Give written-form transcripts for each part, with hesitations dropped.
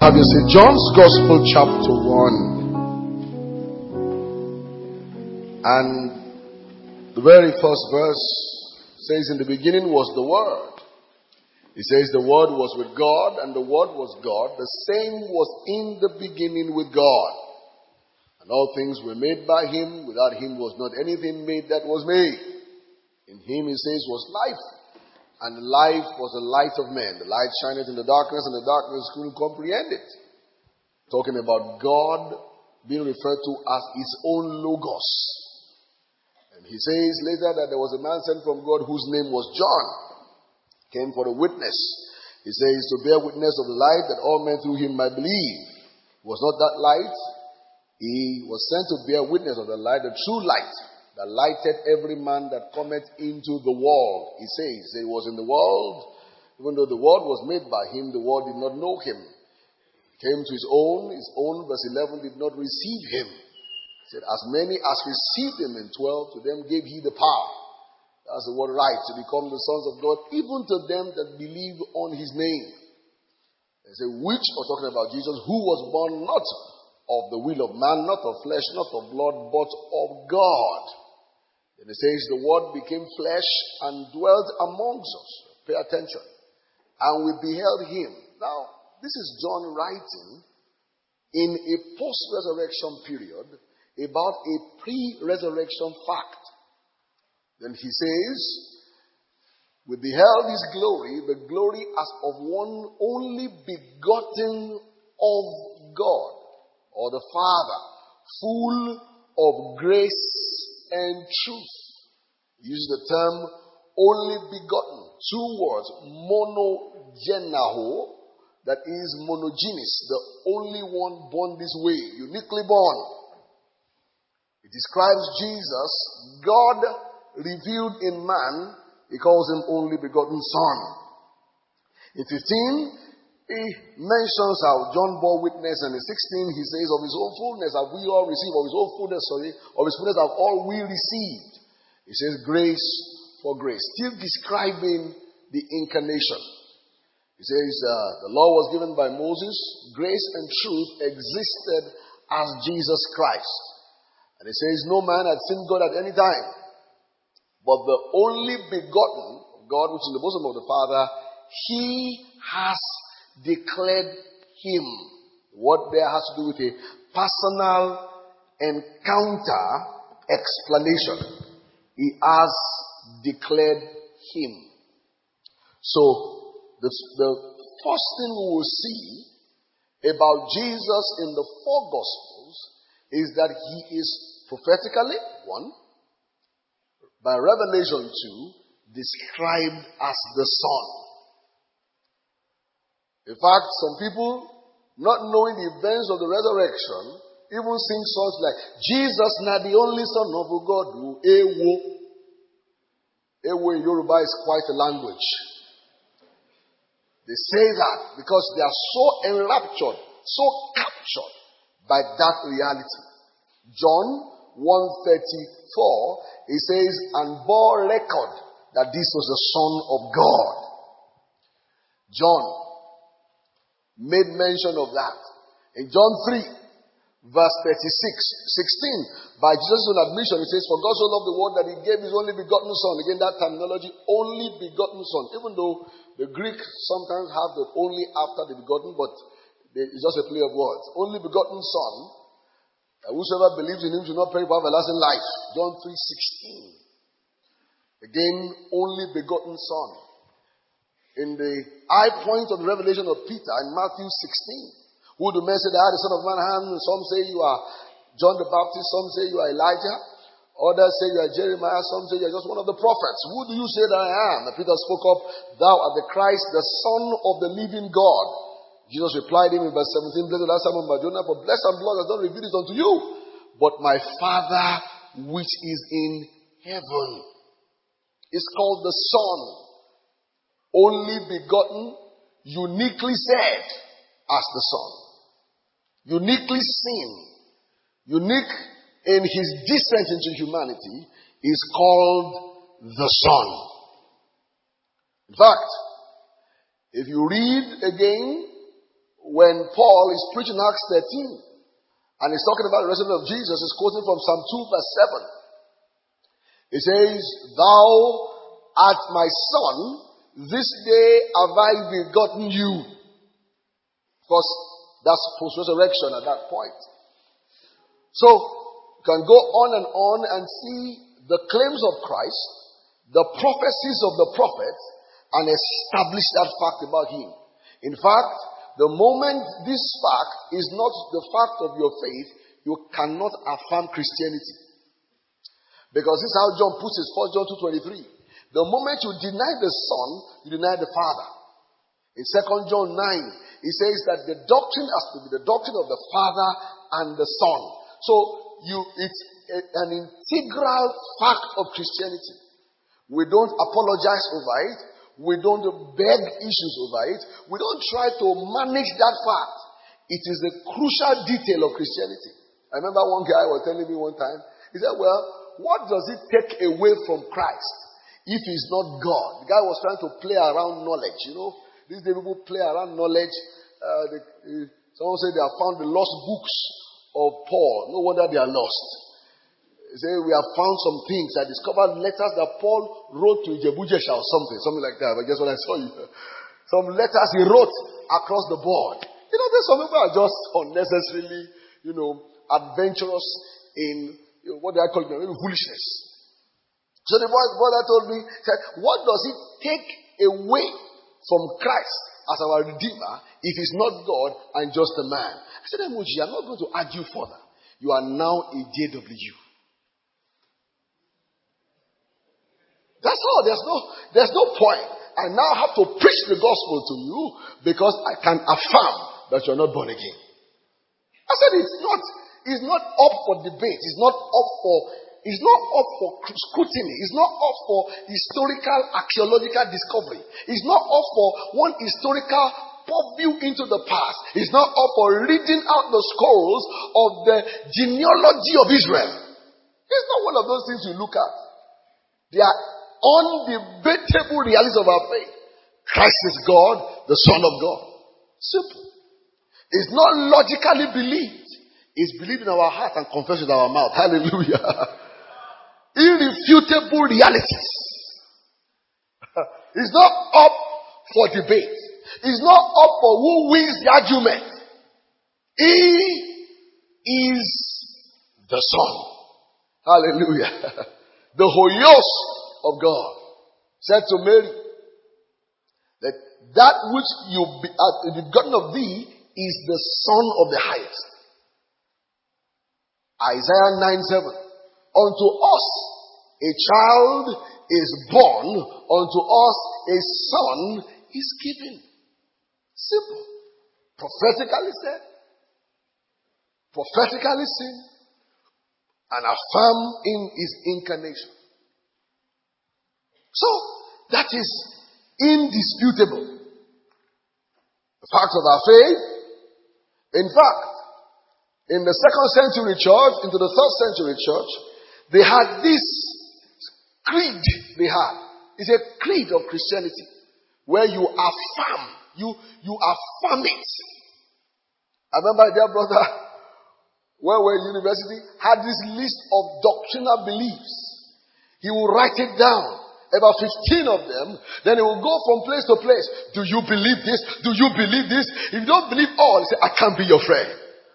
Have you seen John's Gospel chapter 1 and the very first verse says, in the beginning was the Word. It says the Word was with God and the Word was God. The same was in the beginning with God. And all things were made by Him. Without Him was not anything made that was made. In Him, He says, was life. And life was the light of men. The light shineth in the darkness, and the darkness couldn't comprehend it. Talking about God being referred to as His own Logos. And He says later that there was a man sent from God whose name was John. Came for a witness. He says to bear witness of the light that all men through him might believe. It was not that light. He was sent to bear witness of the light, the true light, that lighteth every man that cometh into the world. He says it was in the world, even though the world was made by him, the world did not know him. He came to his own, verse 11, did not receive him. He said, as many as received him in 12, to them gave he the power. That's the word right, to become the sons of God, even to them that believe on his name. They say, which, or talking about Jesus, who was born not of the will of man, not of flesh, not of blood, but of God. And it says the Word became flesh and dwelt amongst us. Pay attention. And we beheld Him. Now, this is John writing in a post-resurrection period about a pre-resurrection fact. Then he says, we beheld His glory, the glory as of one only begotten of God, or the Father, full of grace and truth. He uses the term only begotten. Two words, monogenaho, that is monogenes, the only one born this way, uniquely born. It describes Jesus, God revealed in man. He calls him only begotten Son. In 15, he mentions how John bore witness, and in 16 he says, of his own fullness have we all received, of his fullness have all we received. He says grace for grace, still describing the incarnation. He says the law was given by Moses, grace and truth existed as Jesus Christ. And he says no man had seen God at any time, but the only begotten of God, which is in the bosom of the Father, He has declared Him. What there has to do with a personal encounter explanation. He has declared Him. So the first thing we will see about Jesus in the four Gospels is that He is prophetically, one, by revelation, two, described as the Son. In fact, some people, not knowing the events of the resurrection, even sing songs like, Jesus na the only Son of God, Ewo. Ewo in Yoruba is quite a language. They say that because they are so enraptured, so captured by that reality. John 1:34, he says, and bore record that this was the Son of God. John made mention of that. In John 3, verse 16, by Jesus' own admission, it says, for God so loved the world that He gave His only begotten Son. Again, that terminology, only begotten Son. Even though the Greek sometimes have the only after the begotten, but it's just a play of words. Only begotten Son, whosoever believes in Him should not perish but have everlasting life. John 3:16. Again, only begotten Son. In the high point of the revelation of Peter in Matthew 16, who do men say they are the Son of Man? Some say you are John the Baptist, some say you are Elijah, others say you are Jeremiah, some say you are just one of the prophets. Who do you say that I am? And Peter spoke up, thou art the Christ, the Son of the living God. Jesus replied him in verse 17, blessed art Simon Bar-Jonah, for flesh and blood has not revealed it unto you, but my Father which is in heaven. Is called the Son. Only begotten, uniquely said as the Son. Uniquely seen. Unique in His descent into humanity is called the Son. In fact, if you read again when Paul is preaching Acts 13, and he's talking about the resurrection of Jesus, he's quoting from Psalm 2 verse 7. It says, "Thou art my son, this day have I begotten you." Of course, that's post-resurrection at that point. So, you can go on and see the claims of Christ, the prophecies of the prophets, and establish that fact about him. In fact, the moment this fact is not the fact of your faith, you cannot affirm Christianity. Because this is how John puts it, 1 John 2:23. The moment you deny the Son, you deny the Father. In 2 John 9, he says that the doctrine has to be the doctrine of the Father and the Son. So it's an integral fact of Christianity. We don't apologize over it. We don't beg issues over it. We don't try to manage that fact. It is a crucial detail of Christianity. I remember one guy was telling me one time, he said, well, what does it take away from Christ if he's not God? The guy was trying to play around knowledge, you know. These days people play around knowledge. Someone said they have found the lost books of Paul. No wonder they are lost. They say we have found some things. I discovered letters that Paul wrote to Jebujesha or something like that. But guess what I saw you? Some letters he wrote across the board. You know, there's some people are just unnecessarily, adventurous in what do I call it? Maybe foolishness. So the brother told me, said, what does it take away from Christ as our Redeemer if he's not God and just a man? I said, Emoji, I'm not going to argue further. You are now a JW. That's all. There's no point. I now have to preach the gospel to you because I can affirm that you're not born again. I said it's not up for debate. It's not up for scrutiny. It's not up for historical archaeological discovery. It's not up for one historical purview into the past. It's not up for reading out the scrolls of the genealogy of Israel. It's not one of those things you look at. They are undebatable realities of our faith. Christ is God, the Son of God. Simple. It's not logically believed. It's believed in our heart and confessed with our mouth. Hallelujah. Irrefutable realities. It's not up for debate. It's not up for who wins the argument. He is the Son. Hallelujah. The Hoios of God said to Mary that which you be begotten of thee is the Son of the highest. Isaiah 9:7. Unto us a child is born, unto us a son is given. Simple. Prophetically said, prophetically seen, and affirmed in his incarnation. So, that is indisputable. The fact of our faith. In fact, in the 2nd century church, into the 3rd century church, they had this creed It's a creed of Christianity where you affirm, you affirm it. I remember a dear brother, when we were in university, had this list of doctrinal beliefs. He would write it down. About 15 of them. Then he will go from place to place. Do you believe this? Do you believe this? If you don't believe all, he say, I can't be your friend.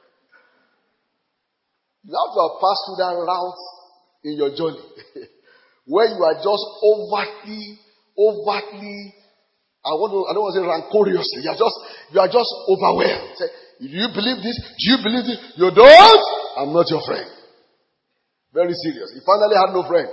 You have to have passed through that route in your journey. Where you are just overtly, I don't want to say rancoriously. You are just overwhelmed. Say, do you believe this? Do you believe this? You don't? I'm not your friend. Very serious. He finally had no friend.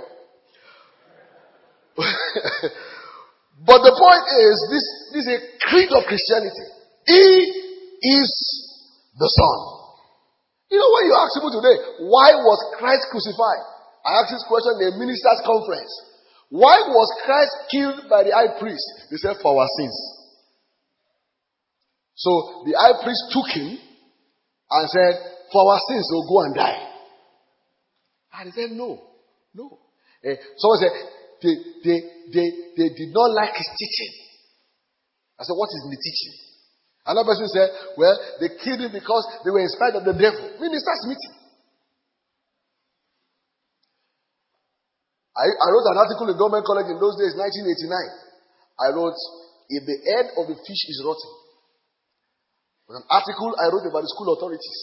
But the point is, this is a creed of Christianity. He is the Son. You know, when you ask people today, why was Christ crucified? I asked this question in a minister's conference. Why was Christ killed by the high priest? They said, for our sins. So the high priest took him and said, for our sins, we'll go and die. And he said, no. Someone said, they did not like his teaching. I said, what is in the teaching? Another person said, well, they killed him because they were inspired of the devil. Ministers meeting. I wrote an article in Government College in those days, 1989. I wrote, if the head of the fish is rotten. It was an article I wrote about the school authorities.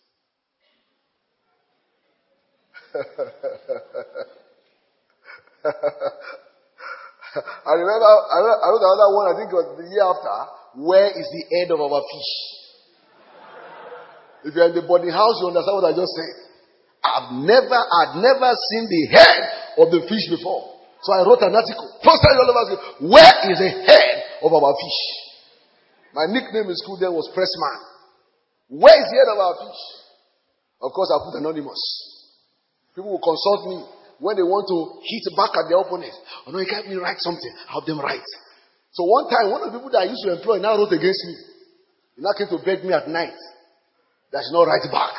I remember, I wrote another one, I think it was the year after. Where is the head of our fish? If you're in the boarding house, you understand what I just said. I'd never seen the head of the fish before. So I wrote an article. Posted all over. Where is the head of our fish? My nickname in school then was Pressman. Where is the head of our fish? Of course, I put anonymous. People will consult me when they want to hit back at their opponent. Oh no, you can't me write something. I'll have them write. So one time, one of the people that I used to employ now wrote against me. He now came to beg me at night that I should not write back.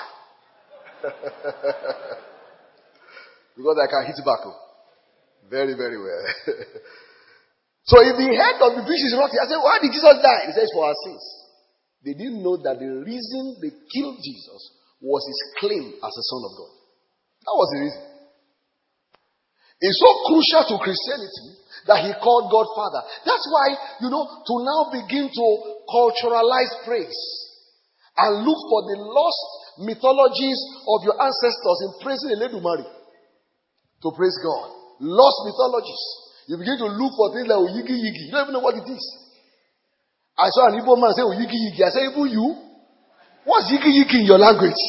Because I can hit back. Very, very well. So if the head of the fish is rotten, I said, why did Jesus die? He says, for our sins. They didn't know that the reason they killed Jesus was his claim as the Son of God. That was the reason. It's so crucial to Christianity that he called God Father. That's why, to now begin to culturalize praise and look for the lost mythologies of your ancestors in praising Eledumare to praise God. Lost mythologies. You begin to look for things like Oyigi Yigi. You don't even know what it is. I saw an Igbo man say Oyigi Yigi. I said, even you? What's Yigi Yigi in your language?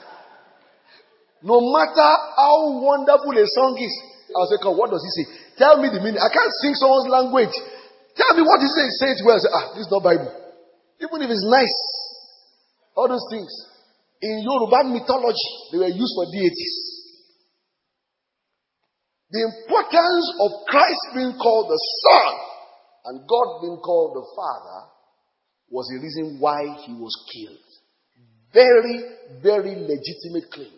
No matter how wonderful a song is, I was like, what does he say? Tell me the meaning. I can't sing someone's language. Tell me what he says. Say it well. I say, this is not Bible. Even if it's nice. All those things. In Yoruba mythology, they were used for deities. The importance of Christ being called the Son and God being called the Father was the reason why he was killed. Very, very legitimate claims.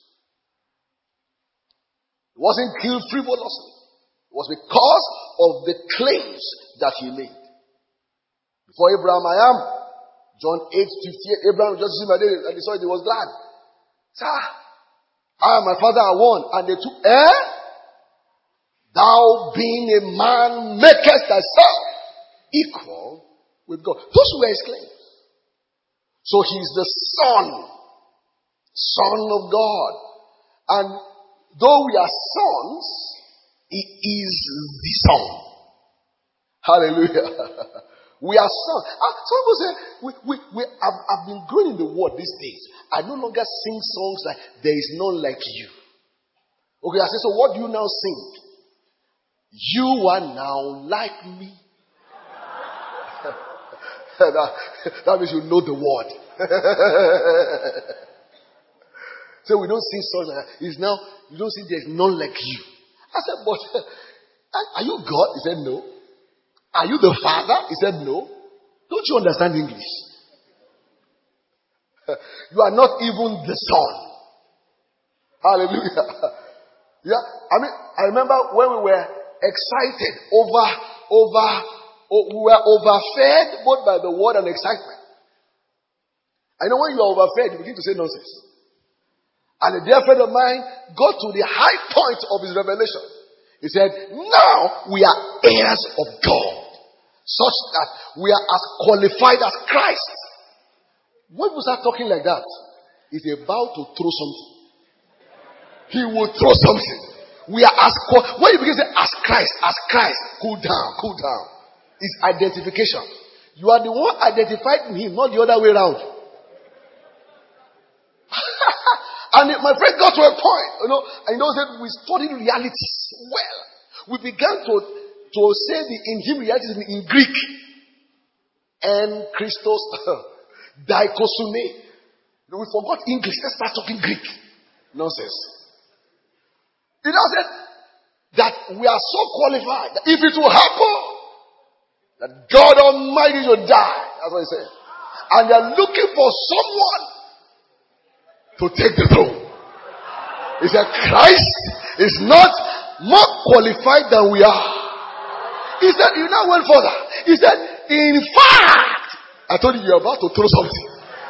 He wasn't killed frivolously. It was because of the claims that he made. Before Abraham, I am. John 8:58. Abraham just received my day and he saw it, he was glad. Sir, I and my father are one. And they took, thou being a man makest thyself equal with God. Those were his claims. So he's the Son of God. And though we are sons, he is the Son. Hallelujah. We are sons. Some people say, I've been growing in the word these days. I no longer sing songs like, there is none like you. Okay, I say, so what do you now sing? You are now like me. That means you know the word. So we don't sing songs like that. It's now, you don't see there's none like you. I said, but are you God? He said, no. Are you the Father? He said, no. Don't you understand English? You are not even the Son. Hallelujah. Yeah. I remember when we were excited we were overfed both by the word and excitement. I know when you are overfed, you begin to say nonsense. And a dear friend of mine got to the high point of his revelation. He said, now we are heirs of God, such that we are as qualified as Christ. When we start talking like that, he's about to throw something. He will throw something. We are as when you begin to say, as Christ, cool down. It's identification. You are the one identified in him, not the other way around. And my friend got to a point, that we studied realities well. We began to say in him realities in Greek. And Christos, Dikosune. We forgot English. Let's start talking Greek. Nonsense. He now said that we are so qualified that if it will happen, that God Almighty will die. That's what he said. And they are looking for someone to take the throne. He said, Christ is not more qualified than we are. He said, he now went further. He said, in fact, I told you you're about to throw something.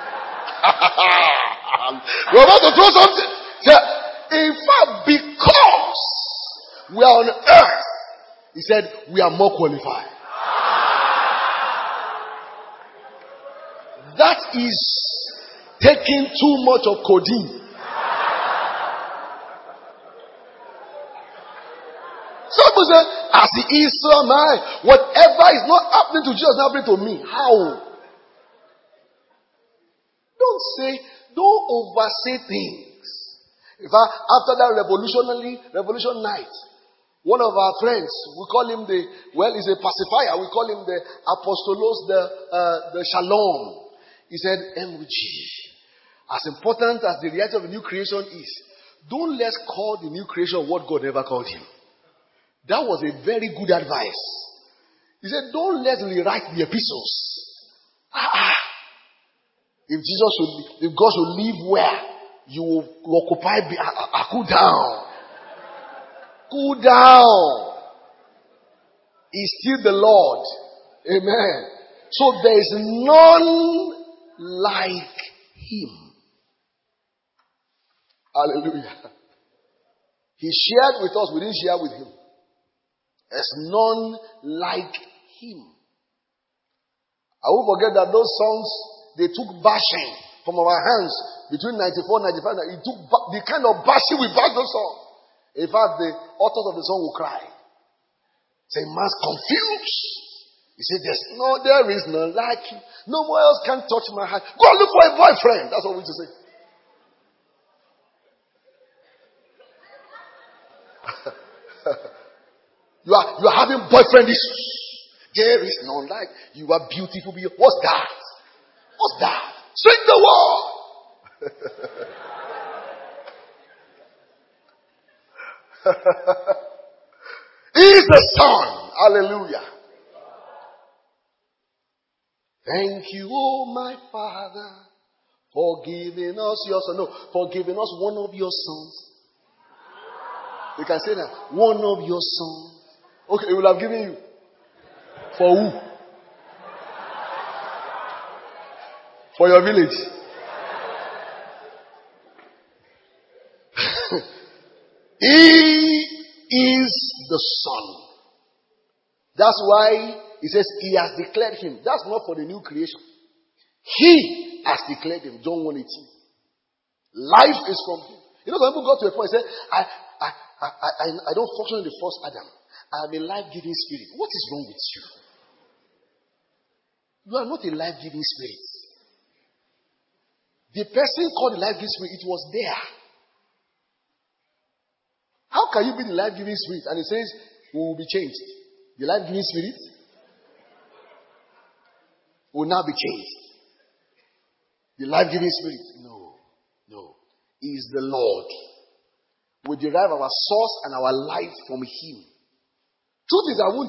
You're about to throw something. So, in fact, because we are on earth, he said, we are more qualified. That is taking too much of codeine. Some people say, as he is, so am I. Whatever is not happening to Jesus is happening to me. How? Don't oversay things. In fact, after that revolution night, one of our friends, we call him he's a pacifier. We call him the apostolos, the shalom. He said, MG, as important as the reality of the new creation is, don't let's call the new creation what God never called him. That was a very good advice. He said, don't let's rewrite the epistles. If God should live where, you will occupy, cool down. Cool down. He's still the Lord. Amen. So there is none like him. Hallelujah. He shared with us, we didn't share with him. There's none like him. I won't forget that those songs, they took bashing from our hands between 94 and 95. It took the kind of bashing we bashed those songs. In fact, the authors of the song will cry. Say, man's confused. He said, there is none like you. No one else can touch my heart. Go and look for a boyfriend. That's what we just say. You are having boyfriend issues. There is none like you. Are beautiful. What's that? What's that? Sing the word. He is the Son. Hallelujah. Thank you, oh my Father, for giving us your Son. No, for giving us one of your sons. You can say that. One of your sons. Okay, he will have given you. For who? For your village. He is the Son. That's why he says he has declared him. That's not for the new creation. He has declared him. John 1:18. Life is from him. You know, some people got to a point and say, I don't function in the first Adam. I am a life-giving spirit. What is wrong with you? You are not a life-giving spirit. The person called the life-giving spirit, it was there. How can you be the life-giving spirit and it says we will be changed? The life-giving spirit will now be changed. The life-giving spirit, no. He is the Lord. We derive our source and our life from him. Truth is, I won't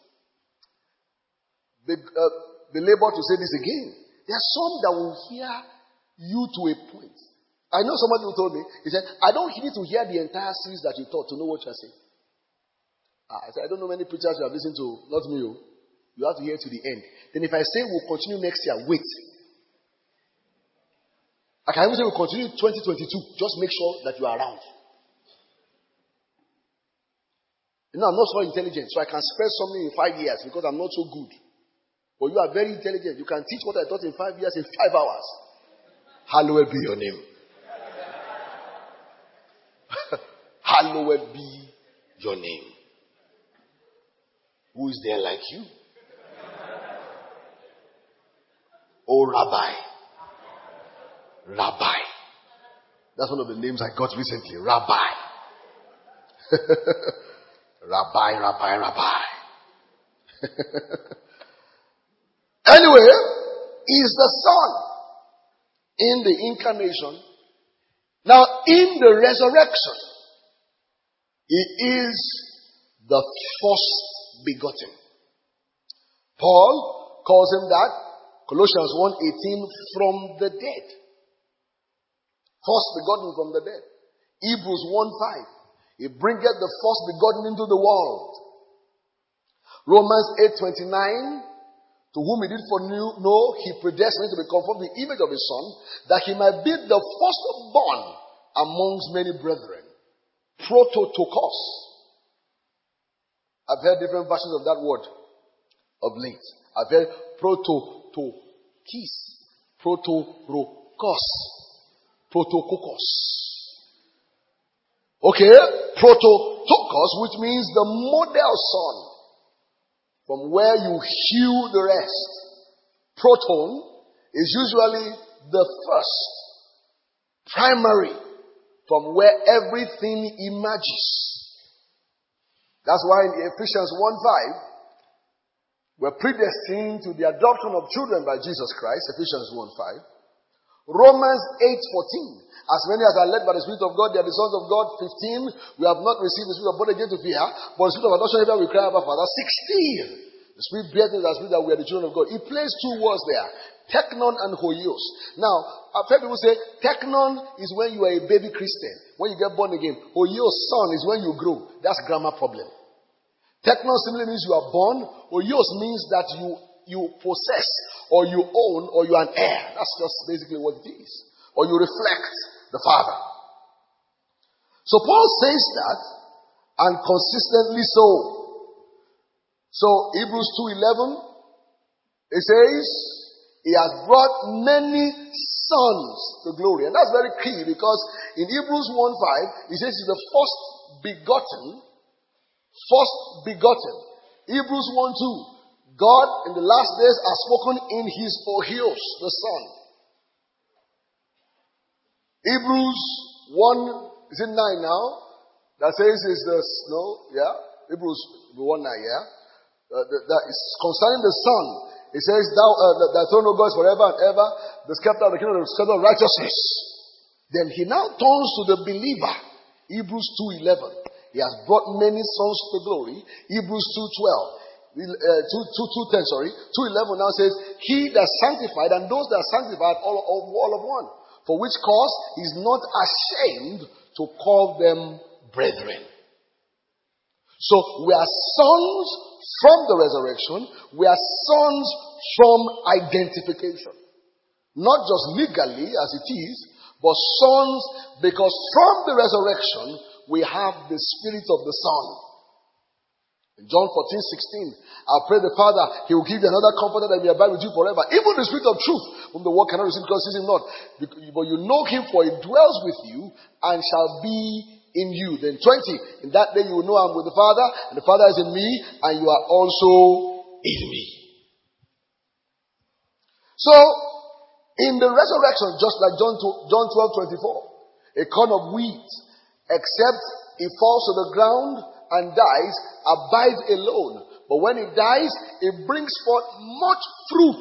belabor to say this again. There are some that will hear you to a point. I know somebody who told me, he said, I don't need to hear the entire series that you taught to know what you're saying. I said, I don't know many preachers you have listened to, not me. You have to hear to the end. Then if I say we'll continue next year, wait. I can even say we'll continue 2022. Just make sure that you are around. You know, I'm not so intelligent, so I can spell something in 5 years because I'm not so good. But you are very intelligent. You can teach what I taught in 5 years in 5 hours. Hallowed be your name. Hallowed be your name. Who is there like you? Oh, Rabbi. Rabbi. That's one of the names I got recently. Rabbi. Rabbi. Anyway, he's the Son in the incarnation. Now, in the resurrection, he is the first begotten. Paul calls him that, Colossians 1:18, from the dead. First begotten from the dead. Hebrews 1:5, he bringeth the first begotten into the world. Romans 8:29, To whom he did foreknow, he predestined to be conformed to the image of his Son, that he might be the firstborn amongst many brethren. Prototokos. I've heard different versions of that word of late. I've heard prototokis, protorokos, protokokos. Okay, prototokos, which means the model son, from where you hew the rest. Proton is usually the first, primary, from where everything emerges. That's why in Ephesians 1:5, we're predestined to the adoption of children by Jesus Christ, Ephesians 1:5. Romans 8:14, as many as are led by the Spirit of God, they are the sons of God. 15, we have not received the Spirit of born again to fear, but the Spirit of adoption where we cry, Abba Father. 16, the Spirit bears in the Spirit that we are the children of God. He plays two words there, teknon and hoios. Now, I've heard people say, teknon is when you are a baby Christian, when you get born again. Hoios, son, is when you grow. That's grammar problem. Teknon simply means you are born. Hoios means that you possess, or you own, or you are an heir. That's just basically what it is. Or you reflect the Father. So Paul says that, and consistently so. So Hebrews 2:11, it says, he has brought many sons to glory. And that's very key, because in Hebrews 1:5, it says he's the first begotten. Hebrews 1:2, God in the last days has spoken in his Hoios, the Son. Hebrews 1, is it 9 now? That says is the, no, yeah? Hebrews 1:9, yeah? That is concerning the Son. It says, thy throne, O God, is forever and ever, the scepter of the kingdom, the scepter of righteousness. Then he now turns to the believer. Hebrews 2:11. He has brought many sons to glory. Hebrews 2:10, 2:11 now says, he that sanctified and those that are sanctified all of one. For which cause he is not ashamed to call them brethren. So we are sons from the resurrection. We are sons from identification. Not just legally as it is, but sons because from the resurrection we have the Spirit of the Son. In John 14:16, I'll pray the Father, he will give you another comforter that will abide with you forever. Even the Spirit of truth, whom the world cannot receive because it sees him not. But you know him, for he dwells with you and shall be in you. Then 20, in that day you will know I'm with the Father, and the Father is in me, and you are also in me. So, in the resurrection, just like John 12:24, a corn of wheat, except it falls to the ground and dies, abides alone. But when it dies, it brings forth much fruit.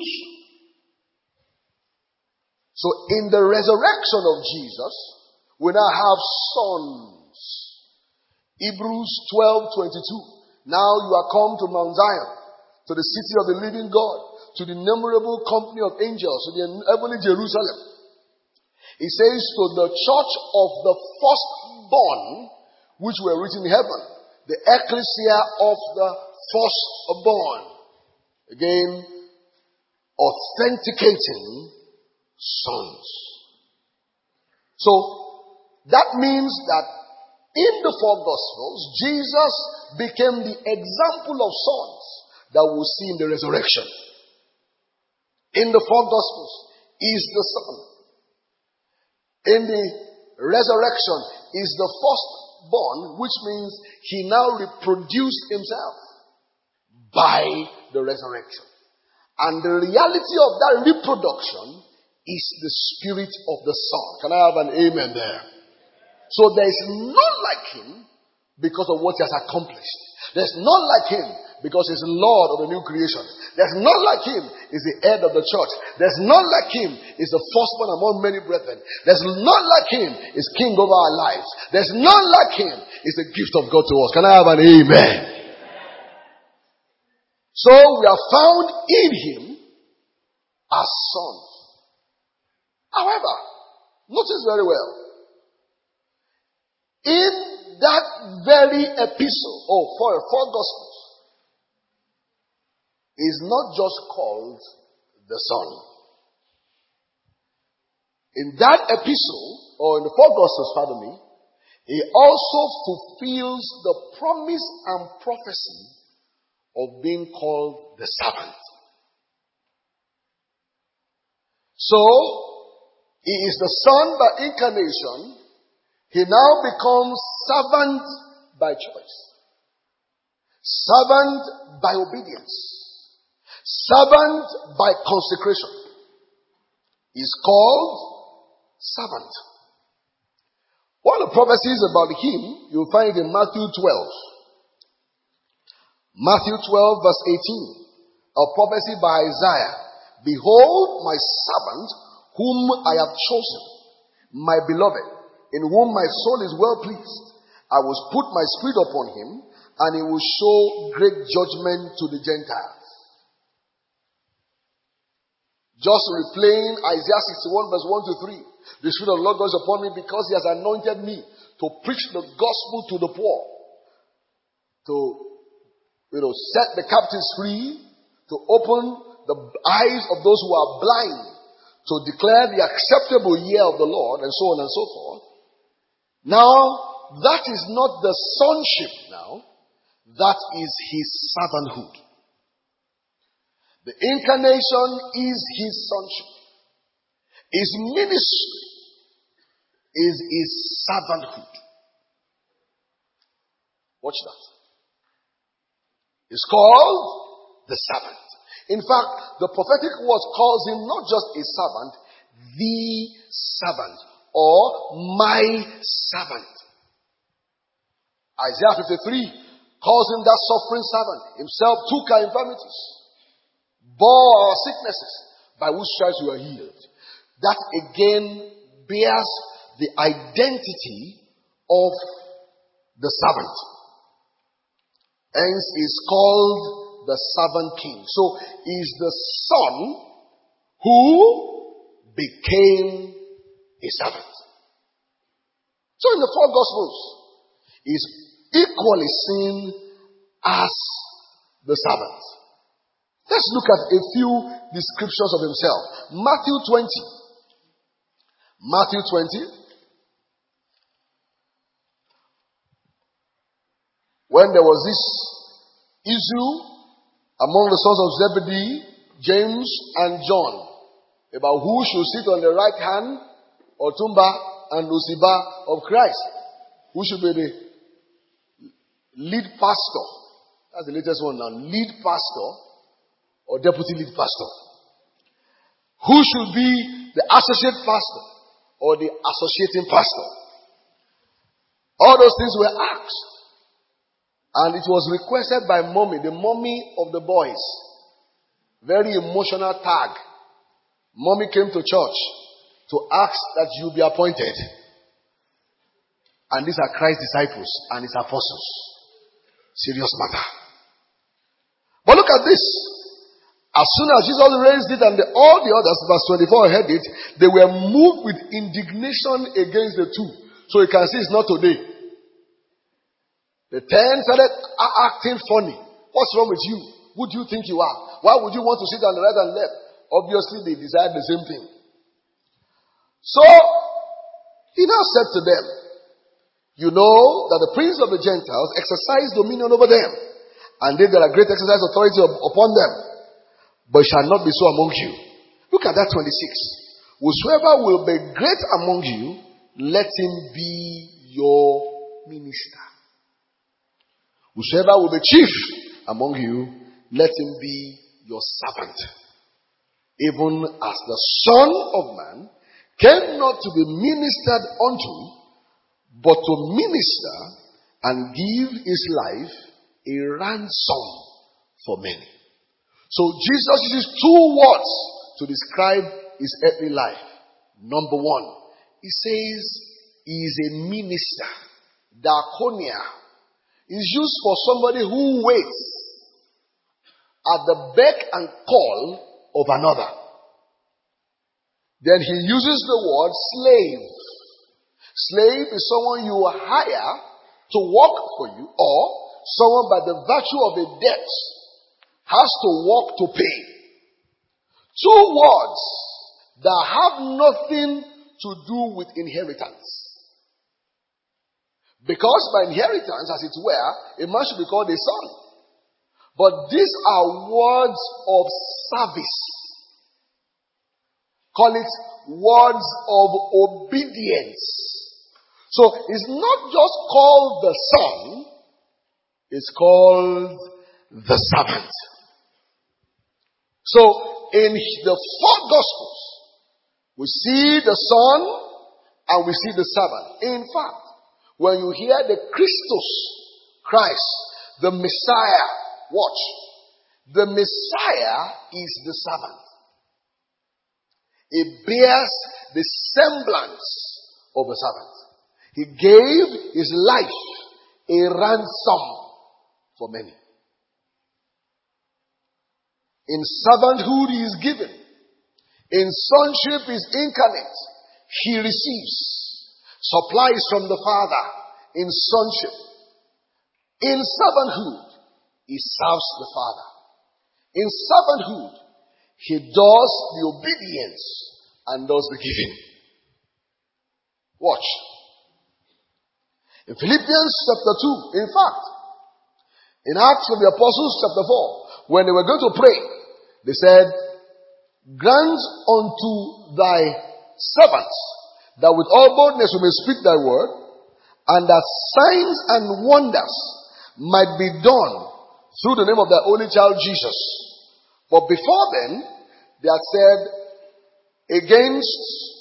So in the resurrection of Jesus, we now have sons. Hebrews 12:22. Now you are come to Mount Zion, to the city of the living God, to the innumerable company of angels, to the heavenly Jerusalem. It says, to the church of the firstborn, which were written in heaven, the ecclesia of the firstborn. Again, authenticating sons. So, that means that in the four Gospels, Jesus became the example of sons that we'll see in the resurrection. In the four Gospels, he is the Son. In the resurrection, he is the firstborn, which means he now reproduced himself by the resurrection. And the reality of that reproduction is the Spirit of the Son. Can I have an amen there? So there is none like him because of what he has accomplished. There's none like him because he's the Lord of the new creation. There's none like him is the head of the church. There's none like him is the firstborn among many brethren. There's none like him is king over our lives. There's none like him is the gift of God to us. Can I have an amen? So we are found in him as sons. However, notice very well, in that very epistle, four Gospels, is not just called the Son. In that epistle, or in the four Gospels, pardon me, he also fulfills the promise and prophecy of being called the servant. So, he is the Son by incarnation. He now becomes servant by choice. Servant by obedience. Servant by consecration. He's called servant. One of the prophecies about him, you'll find it in Matthew 12. Matthew 12 verse 18. A prophecy by Isaiah. Behold my servant whom I have chosen, my beloved, in whom my soul is well pleased. I will put my spirit upon him, and he will show great judgment to the Gentiles. Just replaying Isaiah 61 verse 1 to 3. The Spirit of the Lord goes upon me because he has anointed me to preach the gospel to the poor. To, set the captives free. To open the eyes of those who are blind. To declare the acceptable year of the Lord, and so on and so forth. Now, that is not the sonship now. That is his servanthood. The incarnation is his sonship. His ministry is his servanthood. Watch that. It's called the servant. In fact, the prophetic word calls him not just a servant, the servant, or my servant. Isaiah 53 calls him that suffering servant. Himself took our infirmities, bore our sicknesses, by whose stripes we are healed. That again bears the identity of the servant. Hence is called the servant king. So is the son who became a servant. So in the four gospels, is equally seen as the servant. Let's look at a few descriptions of himself. Matthew 20. Matthew 20. When there was this issue among the sons of Zebedee, James and John, about who should sit on the right hand, Otumba and Luciba of Christ. Who should be the lead pastor? That's the latest one now. Lead pastor or deputy lead pastor. Who should be the associate pastor or the associating pastor? All those things were asked. And it was requested by mommy, the mommy of the boys. Very emotional tag. Mommy came to church to ask that you be appointed. And these are Christ's disciples and his apostles. Serious matter. But look at this. As soon as Jesus raised it and all the others, verse 24 heard it, they were moved with indignation against the two. So you can see it's not today. The 10 started acting funny. What's wrong with you? Who do you think you are? Why would you want to sit on the right and left? Obviously, they desired the same thing. So, he now said to them, you know that the prince of the Gentiles exercise dominion over them, and they that are great exercise authority upon them, but shall not be so among you. Look at that 26. Whosoever will be great among you, let him be your minister. Whosoever will be chief among you, let him be your servant. Even as the Son of Man came not to be ministered unto, but to minister and give his life a ransom for many. So Jesus uses two words to describe his earthly life. Number one, he says he is a minister. Diakonia is used for somebody who waits at the beck and call of another. Then he uses the word slave. Slave is someone you hire to work for you, or someone by the virtue of a debt has to work to pay. Two words that have nothing to do with inheritance. Because by inheritance, as it were, a man should be called a son. But these are words of service. Call it words of obedience. So it's not just called the son, it's called the servant. So in the four gospels, we see the son and we see the servant. In fact, when you hear the Christos, Christ, the Messiah, watch. The Messiah is the servant. It bears the semblance of a servant. He gave his life a ransom for many. In servanthood he is given. In sonship is incarnate. He receives. Supplies from the Father in sonship. In servanthood, he serves the Father. In servanthood, he does the obedience and does the giving. Watch. In Philippians chapter 2, in fact, in Acts of the Apostles chapter 4, when they were going to pray, they said, grant unto thy servants that with all boldness we may speak thy word, and that signs and wonders might be done through the name of thy only child Jesus. But before then, they had said against,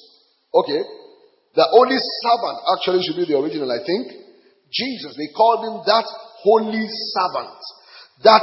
the only servant, actually should be the original, I think, Jesus. They called him that holy servant. That,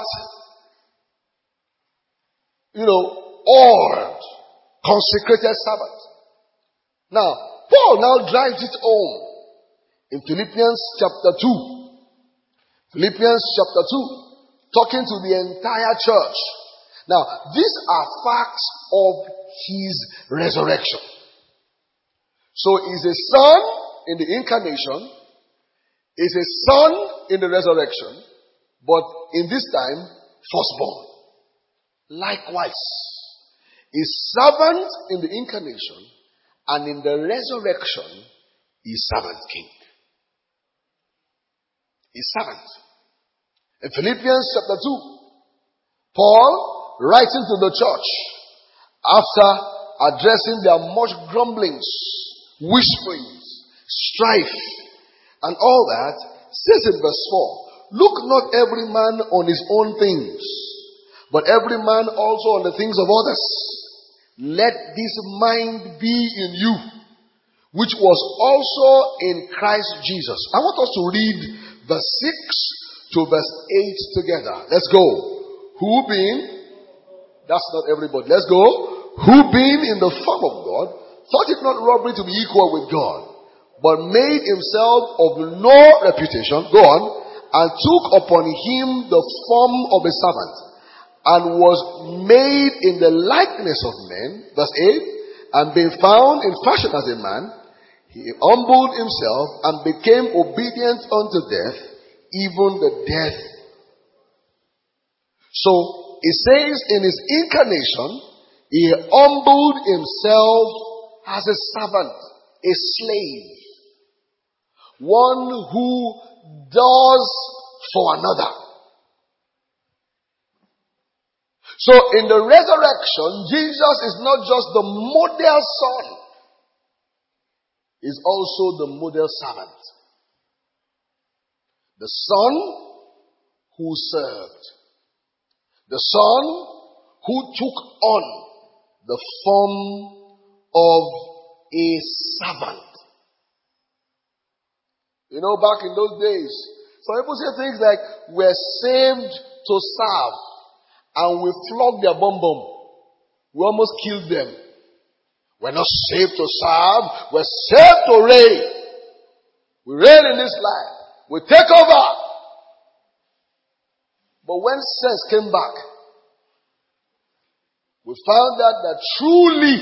old, consecrated servant. Now, Paul now drives it home in Philippians chapter 2. Philippians chapter 2, talking to the entire church. Now, these are facts of his resurrection. So, he's a son in the incarnation, he's a son in the resurrection, but in this time, firstborn. Likewise, he's servant in the incarnation, and in the resurrection, he's servant king. He's servant. In Philippians chapter 2, Paul, writing to the church, after addressing their much grumblings, whisperings, strife, and all that, says in verse 4, look not every man on his own things, but every man also on the things of others. Let this mind be in you, which was also in Christ Jesus. I want us to read verse 6 to verse 8 together. Let's go. Who being, that's not everybody, let's go. Who being in the form of God, thought it not robbery to be equal with God, but made himself of no reputation, go on, and took upon him the form of a servant, and was made in the likeness of men, verse 8, and being found in fashion as a man, he humbled himself and became obedient unto death, even the death. So, it says in his incarnation, he humbled himself as a servant, a slave, one who does for another. So in the resurrection, Jesus is not just the model son, he's also the model servant. The son who served. The son who took on the form of a servant. Back in those days, some people say things like, we're saved to serve, and we flogged their bum. We almost killed them. We're not saved to serve, we're saved to reign. We reign in this life. We take over. But when sense came back, we found out that truly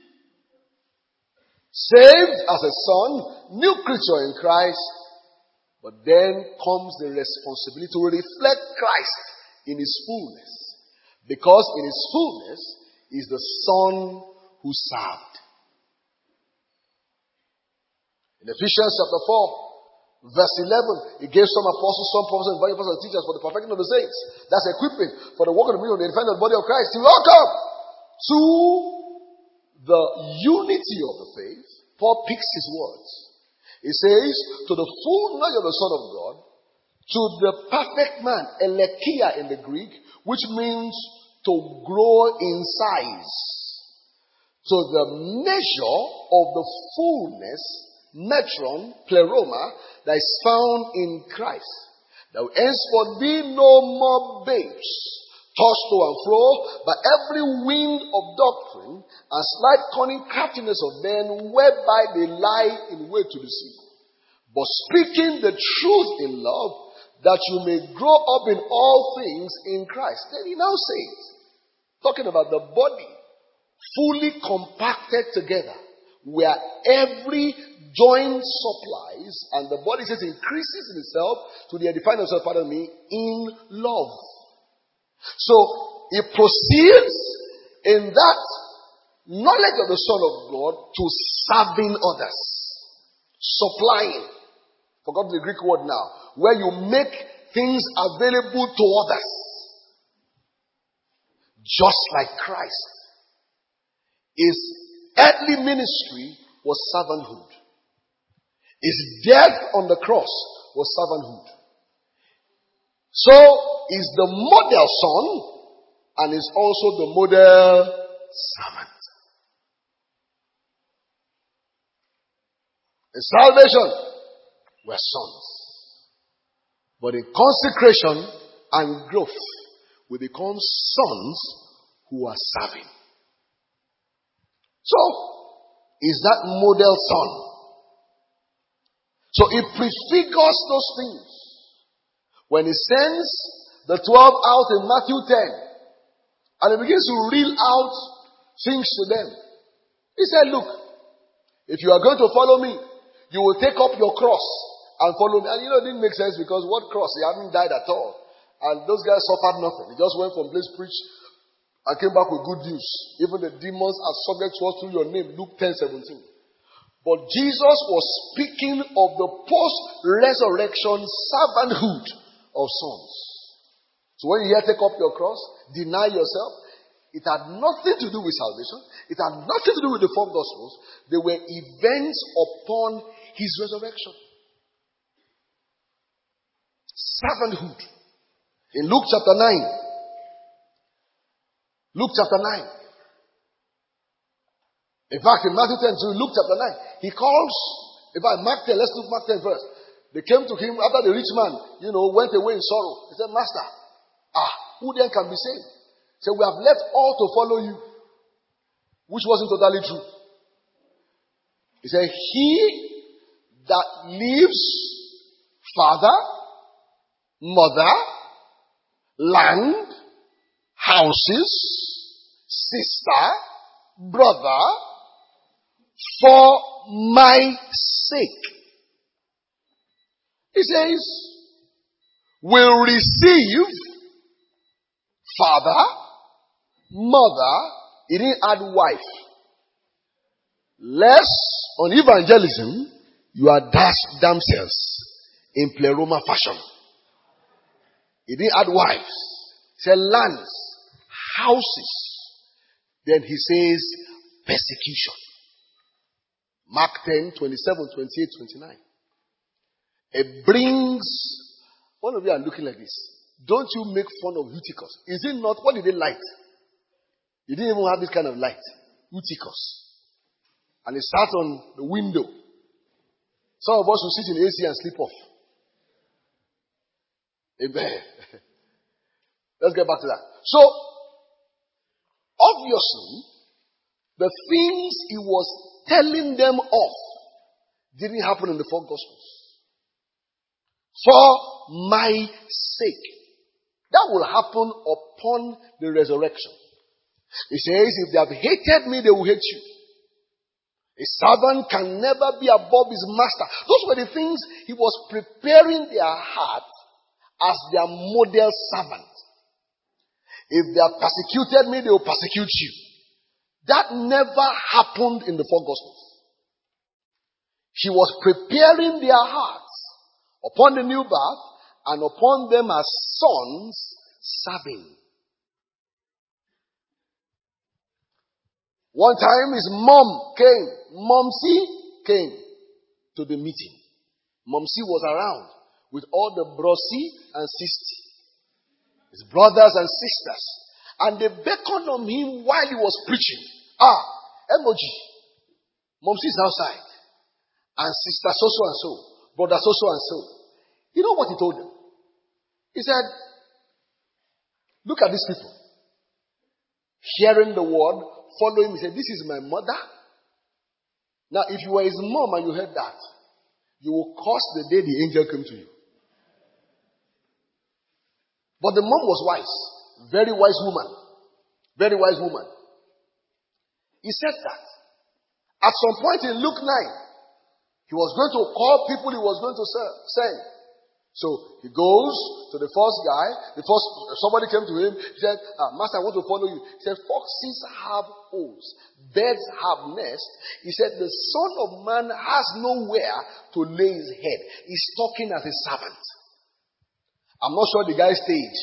saved as a son, new creature in Christ, but then comes the responsibility to reflect Christ in his fullness. because in his fullness is the Son who served. In Ephesians chapter 4, verse 11, he gave some apostles, some prophets, and various and teachers for the perfecting of the saints. That's equipping for the work of the ministry of the defense of the body of Christ. He welcome to the unity of the faith. Paul picks his words. He says, to the full knowledge of the Son of God, to the perfect man, elekia in the Greek, which means to grow in size. To the measure of the fullness, metron, pleroma, that is found in Christ. That will henceforth be no more babes, tossed to and fro by every wind of doctrine, and slight cunning craftiness of men, whereby they lie in wait to deceive. But speaking the truth in love, that you may grow up in all things in Christ. Then he now says, talking about the body, fully compacted together, where every joint supplies, and the body says increases in itself to the edifying of itself, in love. So, it proceeds in that knowledge of the Son of God to serving others. Supplying. Forgot the Greek word now. Where you make things available to others. Just like Christ. His earthly ministry was servanthood. His death on the cross was servanthood. So, is the model son and is also the model servant. In salvation, we're sons. But in consecration and growth, we become sons who are serving. So, is that model son? So it prefigures those things. When he sends the 12 out in Matthew 10, and he begins to reel out things to them. He said, look, if you are going to follow me, you will take up your cross and follow me. And it didn't make sense because what cross? He hadn't died at all. And those guys suffered nothing. He just went from place, preached, and came back with good news. Even the demons are subject to us through your name. Luke 10:17. But Jesus was speaking of the post-resurrection servanthood of sons. So when you hear take up your cross, deny yourself, it had nothing to do with salvation. It had nothing to do with the four gospels. They were events upon his resurrection. Servanthood. In Luke chapter 9. Luke chapter 9. In fact, in Matthew 10, so Luke chapter 9, he calls, in fact, Mark 10, let's look Mark 10 first. They came to him after the rich man, went away in sorrow. He said, Master, who then can be saved? He said, we have left all to follow you. Which wasn't totally true. He said, he that leaves father, mother, land, houses, sister, brother, for my sake. He says, will receive father, mother, he didn't add wife. Less on evangelism, you are damsels in pleroma fashion. He didn't add wives. He said lands, houses. Then he says persecution. Mark 10, 27, 28, 29. It brings, one of you are looking like this. Don't you make fun of Eutychus. Is it not, what did they light? He didn't even have this kind of light. Eutychus. And it sat on the window. Some of us will sit in AC and sleep off. Amen. Let's get back to that. So, obviously, the things he was telling them of didn't happen in the four gospels. For my sake. That will happen upon the resurrection. He says, if they have hated me, they will hate you. A servant can never be above his master. Those were the things he was preparing their heart as their model servant. If they have persecuted me, they will persecute you. That never happened in the four Gospels. He was preparing their hearts upon the new birth and upon them as sons serving. One time his Momsy came to the meeting. Momsy was around with all the brosi and sisti, his brothers and sisters. And they beckoned on him while he was preaching. Emoji. Momsy is outside. And sister so and so. Brother so and so. You know what he told them? He said, look at these people. Hearing the word, following him. He said, this is my mother. Now, if you were his mom and you heard that, you will curse the day the angel came to you. But the mom was wise. Very wise woman. Very wise woman. He said that. At some point in Luke 9, he was going to call people he was going to send. So he goes to the first guy. Somebody came to him. He said, Master, I want to follow you. He said, foxes have holes. Birds have nests. He said, the Son of Man has nowhere to lay his head. He's talking as a servant. I'm not sure the guy's stage.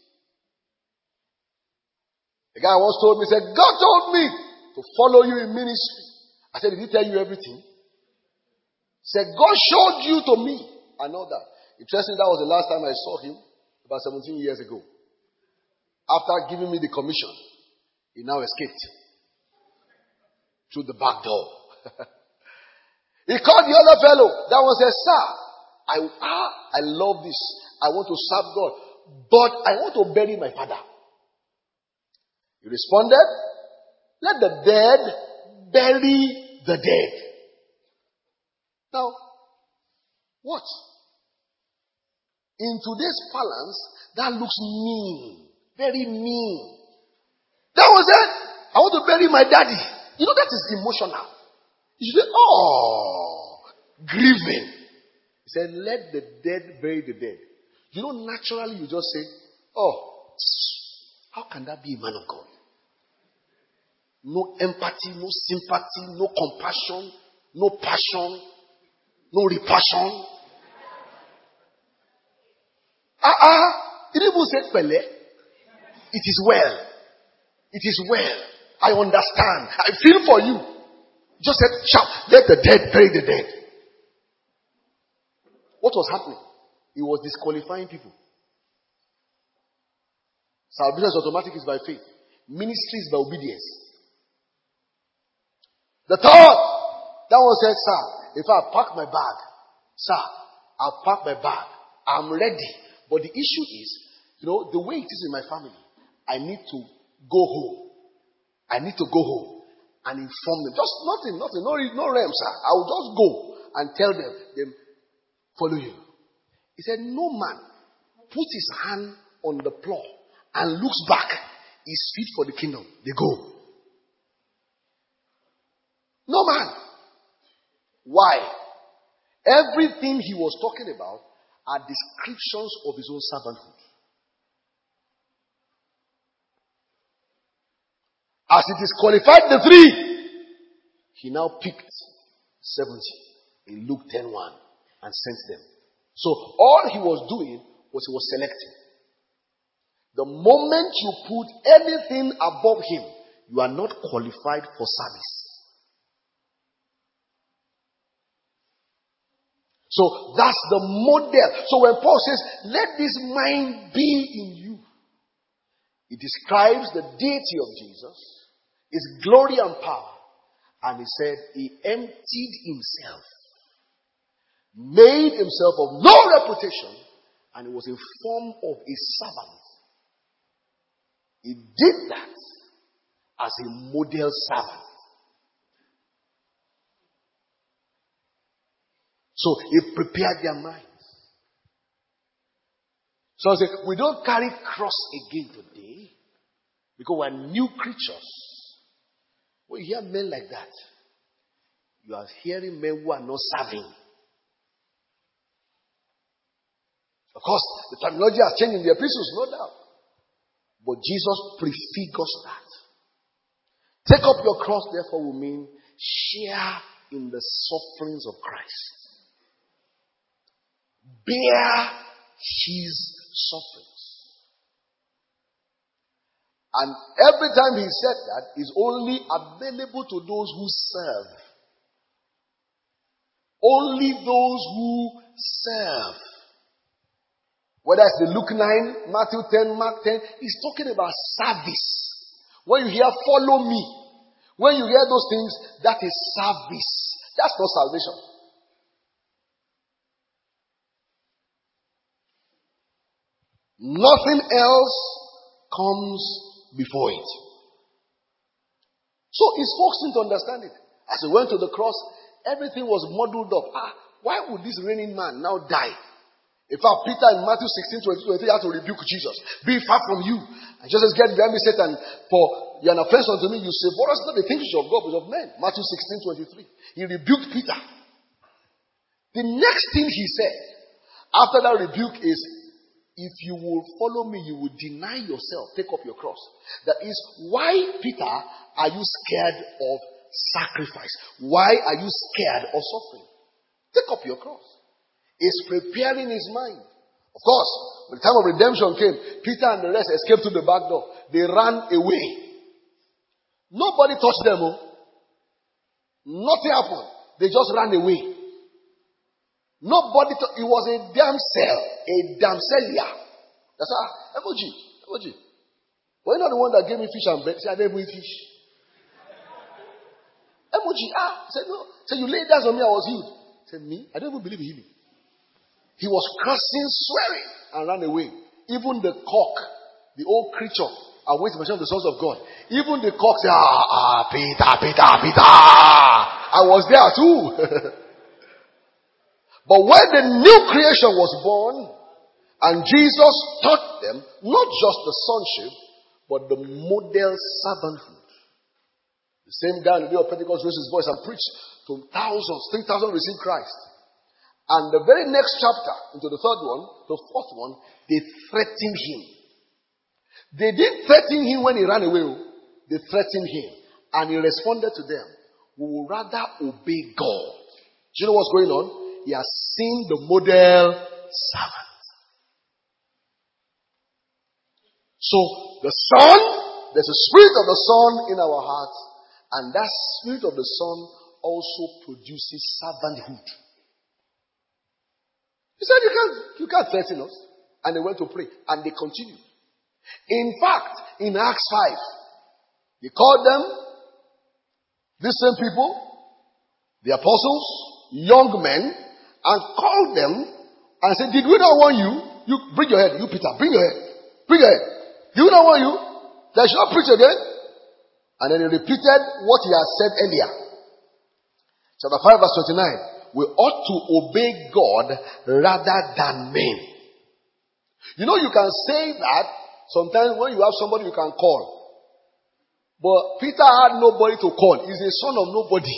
The guy once told me, he said, God told me to follow you in ministry. I said, did he tell you everything? He said, God showed you to me. I know that. Interesting, that was the last time I saw him, about 17 years ago. After giving me the commission, he now escaped through the back door. He called the other fellow. That one said, sir, I love this. I want to serve God, but I want to bury my father. He responded, let the dead bury the dead. Now, what? In today's parlance, that looks mean. Very mean. That was it. I want to bury my daddy. You know, that is emotional. You should say, grieving. He said, let the dead bury the dead. You know, naturally you just say, how can that be a man of God? No empathy, no sympathy, no compassion, no passion, no repassion. He didn't even say Pele. It is well. It is well. I understand. I feel for you. Just said, shout, let the dead bury the dead. What was happening? He was disqualifying people. Salvation is automatic, is by faith. Ministry is by obedience. The third, that one said, sir, if I pack my bag, sir, I'll pack my bag. I'm ready. But the issue is, the way it is in my family, I need to go home. I need to go home and inform them. Just nothing, no realm, sir. I will just go and tell them follow you. He said, no man puts his hand on the plow and looks back. Is fit for the kingdom. They go. No man. Why? Everything he was talking about are descriptions of his own servanthood. As it is qualified the three, he now picked 70 in Luke 10:1 and sent them. So all he was doing was he was selecting. The moment you put anything above him, you are not qualified for service. So that's the model. So when Paul says, let this mind be in you, it describes the deity of Jesus, his glory and power. And he said, he emptied himself, made himself of no reputation, and he was in form of a servant. He did that as a model servant. So he prepared their minds. So I say, we don't carry cross again today because we're new creatures. When you hear men like that, you are hearing men who are not serving. Of course, the terminology has changed in the epistles, no doubt. But Jesus prefigures that. Take up your cross, therefore, will mean share in the sufferings of Christ. Bear his sufferings. And every time he said that, is only available to those who serve. Only those who serve. Whether it's the Luke 9, Matthew 10, Mark 10, he's talking about service. When you hear follow me, when you hear those things, that is service. That's not salvation. Nothing else comes before it. So his folks didn't understand it. As he went to the cross, everything was muddled up. Why would this reigning man now die? In fact, Peter in Matthew 16:23 had to rebuke Jesus. Be far from you. And Jesus said, get behind me, Satan, for you are an offense unto me. You say, for us not the things of God, but of men. Matthew 16:23. He rebuked Peter. The next thing he said after that rebuke is, if you will follow me, you will deny yourself, take up your cross. That is, why, Peter, are you scared of sacrifice? Why are you scared of suffering? Take up your cross. Is preparing his mind. Of course, when the time of redemption came, Peter and the rest escaped to the back door. They ran away. Nobody touched them. Nothing happened. They just ran away. It was a damsel. A damselia. That's emoji. Why not the one that gave me fish and bread? Say, I didn't eat fish. Emoji. Said, no. Said, you laid hands on me, I was healed. Said, me? I don't even believe in healing. He was cursing, swearing, and ran away. Even the cock, the old creature, awaiting the sons of God. Even the cock said, Peter. I was there too. But when the new creation was born, and Jesus taught them, not just the sonship, but the model servanthood. The same guy on the day of Pentecost raised his voice and preached to thousands, 3,000 received Christ. And the very next chapter, into the third one, the fourth one, they threatened him. They didn't threaten him when he ran away. They threatened him. And he responded to them, we will rather obey God. Do you know what's going on? He has seen the model servant. So, the Son, there's a spirit of the Son in our hearts. And that spirit of the Son also produces servanthood. He said, you can't threaten us. And they went to pray. And they continued. In fact, in Acts 5, he called them, these same people, the apostles, young men, and called them and said, did we not warn you? You bring your head. You, Peter, bring your head. Bring your head. Did we not warn you? That you should not preach again. And then he repeated what he had said earlier. Chapter 5 verse 29. We ought to obey God rather than men. You know, you can say that sometimes when you have somebody you can call. But Peter had nobody to call. He's a son of nobody.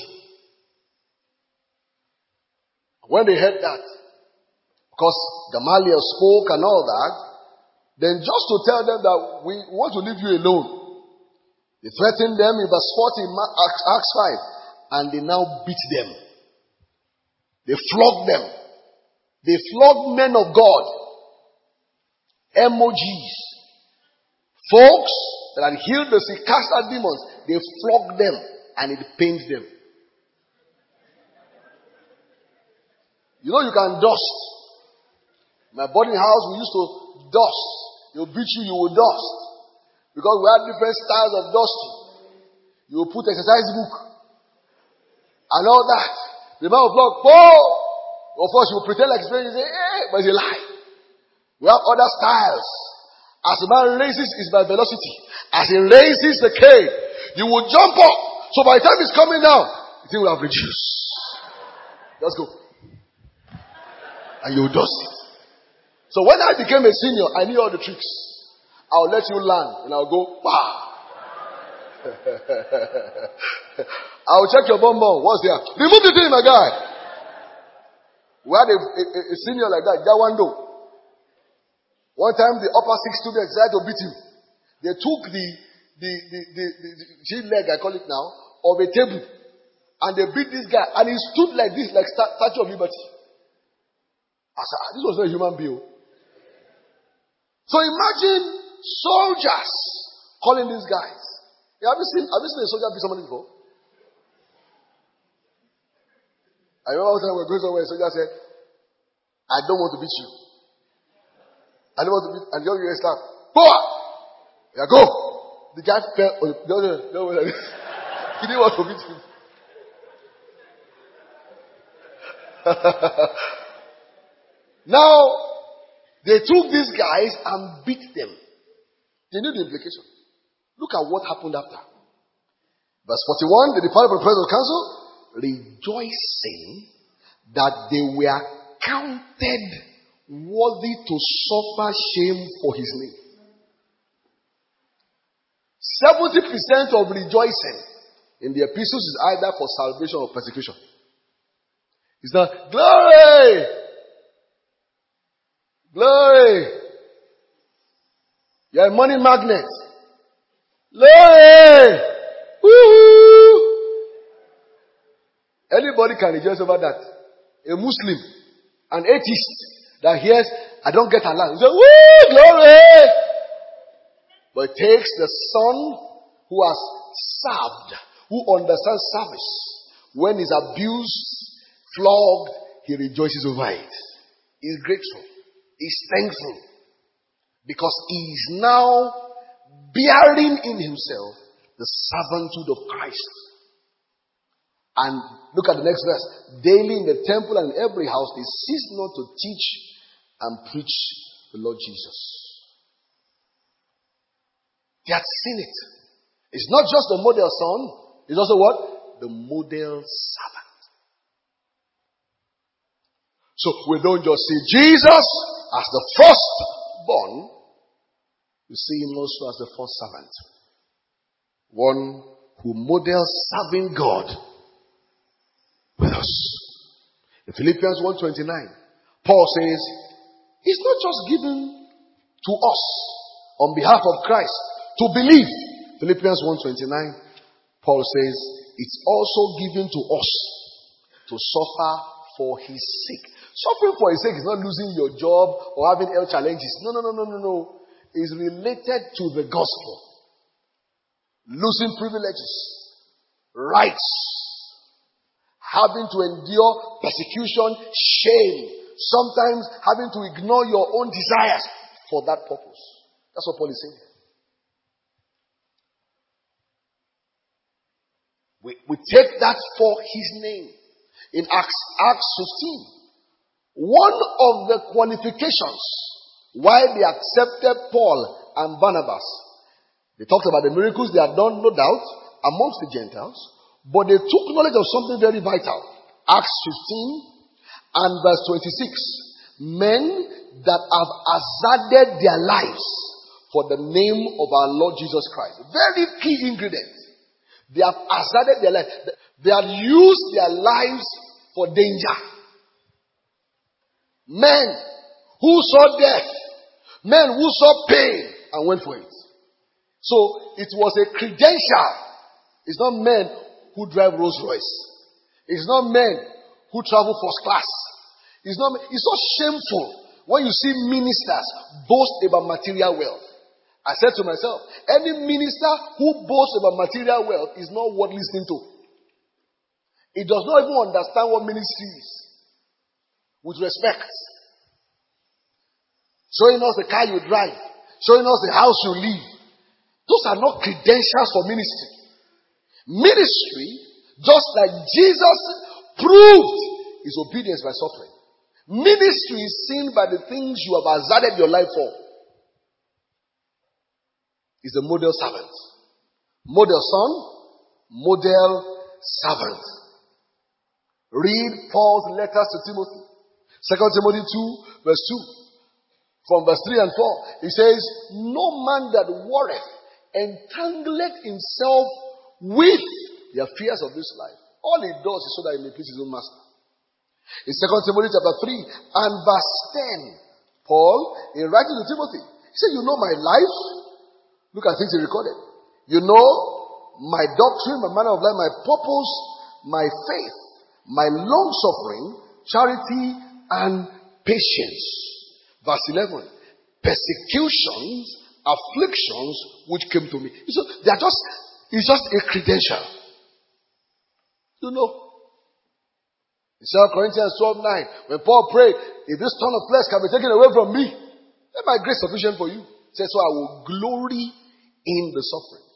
When they heard that, because Gamaliel spoke and all that, then just to tell them that we want to leave you alone. They threatened them in verse 40 in Acts 5. And they now beat them. They flogged them. They flogged men of God. MOGs. Folks that had healed the sick, cast out demons. They flogged them and it pained them. You know you can dust. In my boarding house we used to dust. They'll beat you, you will dust. Because we had different styles of dusting. You will put exercise book and all that. The man will flog, of course, you will pretend like it's very easy, but it's a lie. We have other styles. As a man raises, it's by velocity. As he raises the cane, you will jump up. So by the time it's coming down, the thing will have reduced. Let's go. And you will dust it. So when I became a senior, I knew all the tricks. I'll let you land, and I'll go, bah. I'll check your bum. What's there? Remove the thing, my guy. We had a senior like that, Jawando. One time the upper 6 students tried to beat him. They took the leg, I call it now, of a table, and they beat this guy, and he stood like this, like Statue of Liberty. I said, this was not a human being. So imagine soldiers calling these guys. Have you seen a soldier beat somebody before? I remember one time we were going somewhere, a soldier said, I don't want to beat you. I don't want to beat, and the other guy slapped. Go! Yeah, go! The guy fell. No, he didn't want to beat him. Now, they took these guys and beat them. They knew the implication. Look at what happened after. Verse 41, they departed from the presence of the council, rejoicing that they were counted worthy to suffer shame for his name. 70% of rejoicing in the epistles is either for salvation or persecution. It's not glory! Glory! You're a money magnet. Glory! Woo-hoo! Anybody can rejoice over that. A Muslim, an atheist that hears, I don't get Allah. He says, woo! Glory! But it takes the son who has served, who understands service. When he's abused, flogged, he rejoices over it. He's grateful. He's thankful. Because he is now bearing in himself the servanthood of Christ. And look at the next verse. Daily in the temple and in every house, they cease not to teach and preach the Lord Jesus. They had seen it. It's not just the model son, it's also what? The model servant. So we don't just see Jesus as the firstborn, we see him also as the first servant. One who models serving God with us. In Philippians 1:29, Paul says, it's not just given to us on behalf of Christ to believe. Philippians 1:29, Paul says, it's also given to us to suffer for his sake. Suffering for his sake is not losing your job or having health challenges. No. It's related to the gospel. Losing privileges, rights, having to endure persecution, shame, sometimes having to ignore your own desires for that purpose. That's what Paul is saying. We take that for his name. In Acts 15, one of the qualifications why they accepted Paul and Barnabas, they talked about the miracles they had done, no doubt, amongst the Gentiles, but they took knowledge of something very vital. Acts 15 and verse 26. Men that have hazarded their lives for the name of our Lord Jesus Christ. Very key ingredient. They have hazarded their lives. They have used their lives for danger. Men who saw death, men who saw pain and went for it. So it was a credential. It's not men who drive Rolls Royce. It's not men who travel first class. It's so shameful when you see ministers boast about material wealth. I said to myself, any minister who boasts about material wealth is not worth listening to. He does not even understand what ministry is. With respect. Showing us the car you drive. Showing us the house you live. Those are not credentials for ministry. Ministry, just like Jesus proved his obedience by suffering. Ministry is seen by the things you have hazarded your life for. Is a model servant. Model son, model servant. Read Paul's letters to Timothy. 2 Timothy 2, verse 2. From verse 3 and 4. He says, no man that warreth entangleth himself with the affairs of this life. All he does is so that he may please his own master. In 2 Timothy chapter 3 and verse 10, Paul, in writing to Timothy, he said, you know my life, Look at things he recorded. You know my doctrine, my manner of life, my purpose, my faith, my long suffering, charity, and patience. Verse 11. Persecutions, afflictions which came to me. So they are it's just a credential. You know. In 2 Corinthians 12:9, when Paul prayed, if this thorn of flesh can be taken away from me, then my grace is sufficient for you. He says, so I will glory in the sufferings.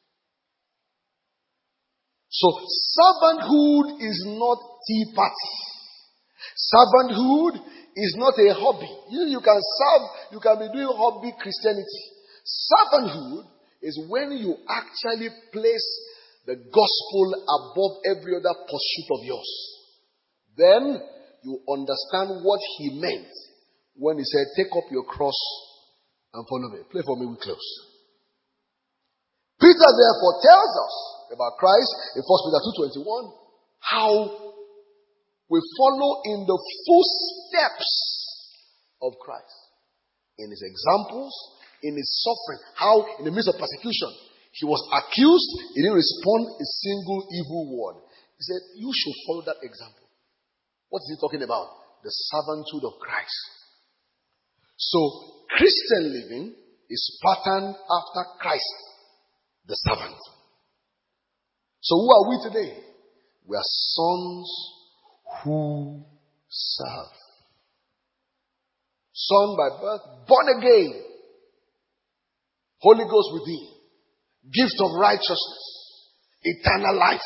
So servanthood is not tea party. Servanthood is not a hobby. You can serve, you can be doing hobby Christianity. Servanthood is when you actually place the gospel above every other pursuit of yours. Then you understand what he meant when he said, take up your cross and follow me. Play for me, we close. Peter therefore tells us about Christ in 1 Peter 2:21, how we follow in the footsteps of Christ. In his examples, in his suffering, how in the midst of persecution, he was accused, he didn't respond a single evil word. He said, you should follow that example. What is he talking about? The servanthood of Christ. So, Christian living is patterned after Christ, the servant. So who are we today? We are sons who serve. Son by birth, born again. Holy Ghost within. Gift of righteousness. Eternal life.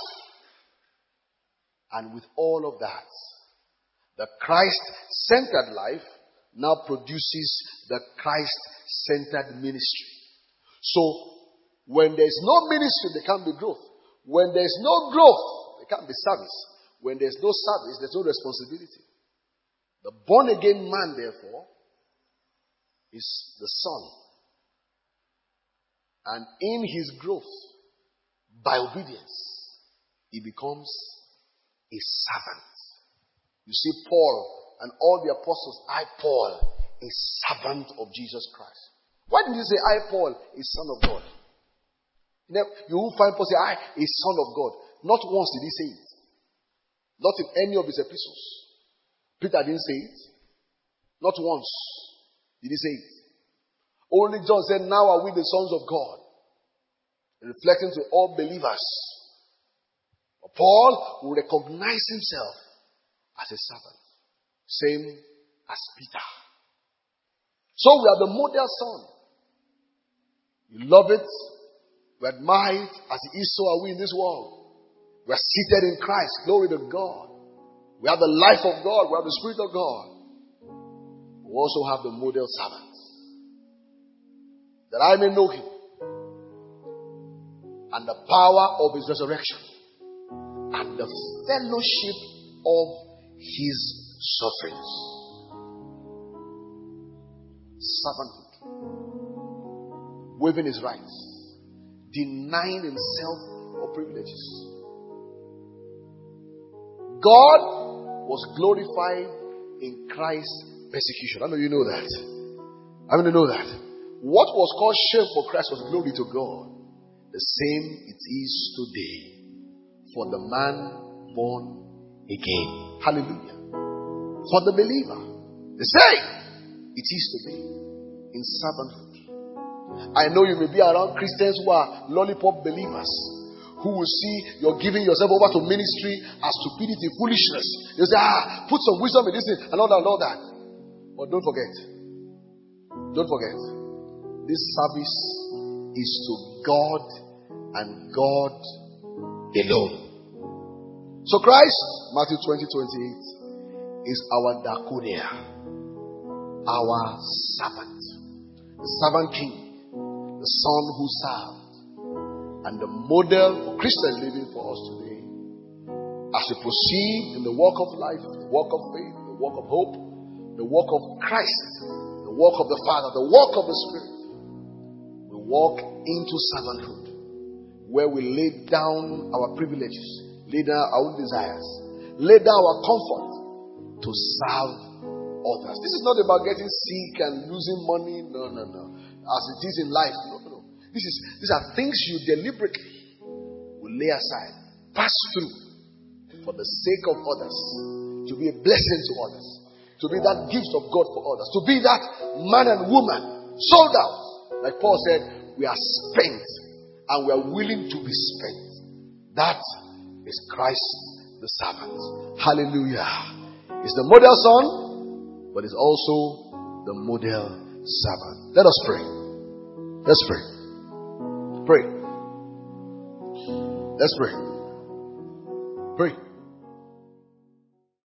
And with all of that, the Christ-centered life now produces the Christ-centered ministry. So, when there's no ministry, there can't be growth. When there's no growth, there can't be service. When there's no service, there's no responsibility. The born-again man, therefore, is the son. And in his growth, by obedience, he becomes a servant. You see, Paul and all the apostles, I, Paul, a servant of Jesus Christ. Why did he say, I, Paul, a son of God? You will find Paul say, I, a son of God. Not once did he say it. Not in any of his epistles. Peter didn't say it. Not once did he say it. Only John said, now are we the sons of God. Reflecting to all believers. But Paul will recognize himself as a servant. Same as Peter. So we are the model son. You love it. We admire it as it is, so are we in this world. We are seated in Christ. Glory to God. We have the life of God. We have the Spirit of God. We also have the model servant. That I may know him. And the power of his resurrection. And the fellowship of his sufferings. Servanthood. Waiving his rights. Denying himself of privileges. God was glorified in Christ's persecution. I know you know that. I mean, you know that. What was called shame for Christ was glory to God. The same it is today for the man born again. Hallelujah. For the believer, the same it is today in servanthood. I know you may be around Christians who are lollipop believers, who will see you're giving yourself over to ministry as stupidity, foolishness. You say, put some wisdom in this thing, and all that. But don't forget, this service is to God and God alone. So Christ, Matthew 20:28, is our diakonia, our servant, the servant king, the son who served, and the model for Christian living for us today. As we proceed in the walk of life, the walk of faith, the walk of hope, the walk of Christ, the walk of the Father, the walk of the Spirit, we walk into servanthood, where we lay down our privileges, lay down our own desires, lay down our comfort to serve others. This is not about getting sick and losing money. No. As it is in life. No. These are things you deliberately will lay aside, pass through for the sake of others, to be a blessing to others, to be that gift of God for others, to be that man and woman sold out. Like Paul said, we are spent and we are willing to be spent. That is Christ the servant. Hallelujah. It's the model son, but it's also the model servant. Let us pray. Let's pray. Pray. Let's pray. Pray.